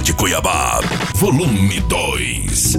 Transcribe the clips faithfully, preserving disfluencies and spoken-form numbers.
de Cuiabá, volume dois.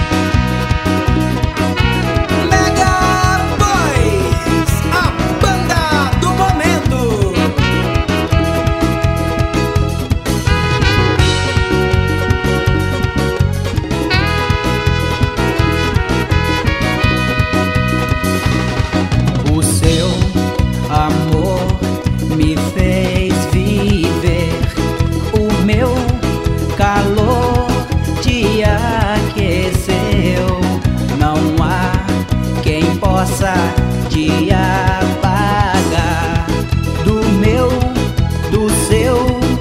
Me fez viver, o meu calor te aqueceu. Não há quem possa te apagar do meu, do seu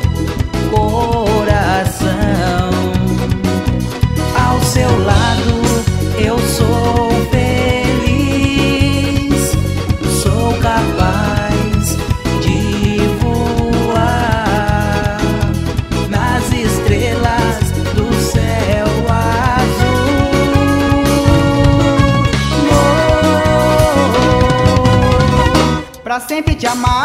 coração. Ao seu lado eu sou feliz, sou capaz pra sempre te amar.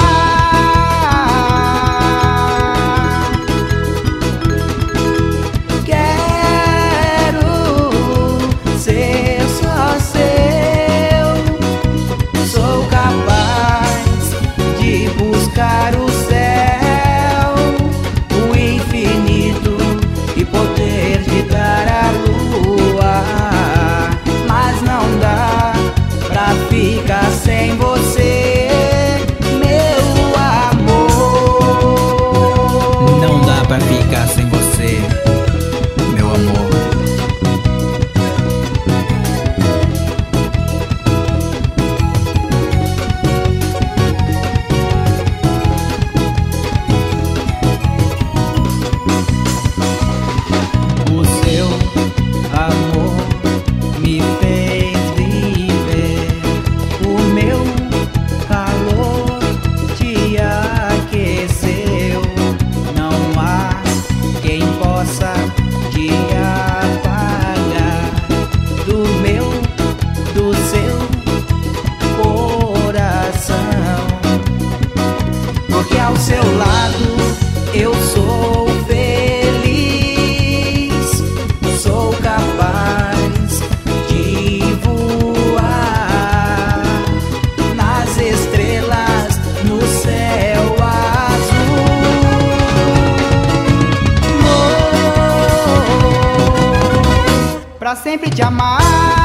Quero ser só seu. Sou capaz de buscar o céu, o infinito e poder te dar a lua. Mas não dá pra ficar sem você. Pra ficar sem você, meu amor. O seu amor me fez viver, o meu calor te aqueceu. Não há quem possa te apagar do meu, do seu coração. Porque ao seu lado eu sou feliz, sou capaz de voar nas estrelas, no céu pra sempre te amar.